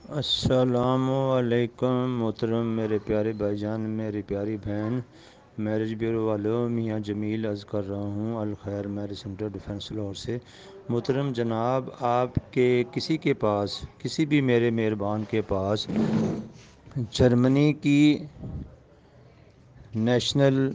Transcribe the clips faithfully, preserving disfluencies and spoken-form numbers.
السلام علیکم محترم میرے پیارے بھائی جان، میری پیاری بہن، میرج بیورو والوں، میاں جمیل عرض کر رہا ہوں الخیر میرج سینٹر ڈیفنس لاہور سے۔ محترم جناب، آپ کے کسی کے پاس، کسی بھی میرے مہربان کے پاس جرمنی کی نیشنل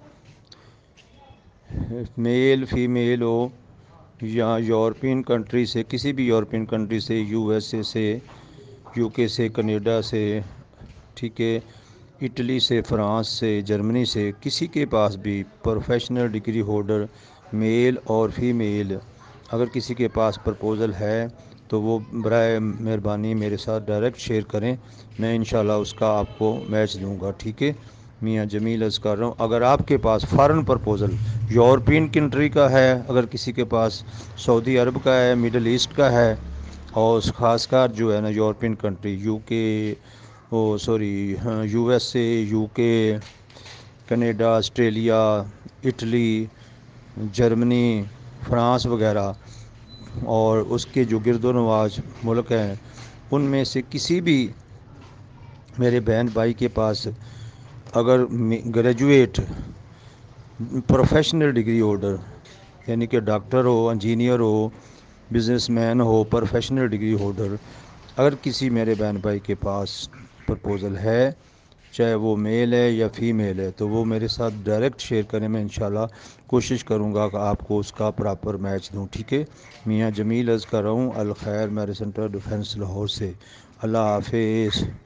میل فیمیل ہو یا یورپین کنٹری سے، کسی بھی یورپین کنٹری سے، یو ایس اے سے، یو کے سے، کینیڈا سے، ٹھیک ہے، اٹلی سے، فرانس سے، جرمنی سے، کسی کے پاس بھی پروفیشنل ڈگری ہولڈر میل اور فیمیل اگر کسی کے پاس پرپوزل ہے تو وہ برائے مہربانی میرے ساتھ ڈائریکٹ شیئر کریں، میں انشاءاللہ اس کا آپ کو میچ دوں گا، ٹھیک ہے۔ میاں جمیل عرض کر رہا ہوں، اگر آپ کے پاس فارن پرپوزل یورپین کنٹری کا ہے، اگر کسی کے پاس سعودی عرب کا ہے، مڈل ایسٹ کا ہے، اور خاص کر جو ہے نا European country, U K, oh sorry U S A, U K, Canada, Australia, Italy, Germany, France وغیرہ، اور اس کے جو گرد و نواح ملک ہیں، ان میں سے کسی بھی میرے بہن بھائی کے پاس اگر گریجویٹ پروفیشنل ڈگری ہولڈر، یعنی کہ ڈاکٹر ہو، انجینئر ہو، بزنس مین ہو، پروفیشنل ڈگری ہولڈر، اگر کسی میرے بہن بھائی کے پاس پرپوزل ہے، چاہے وہ میل ہے یا فیمیل ہے، تو وہ میرے ساتھ ڈائریکٹ شیئر کریں، میں انشاءاللہ کوشش کروں گا کہ آپ کو اس کا پراپر میچ دوں، ٹھیک ہے۔ میاں جمیل عرض کر رہا ہوں الخیر میرج سینٹر ڈیفنس لاہور سے۔ اللہ حافظ۔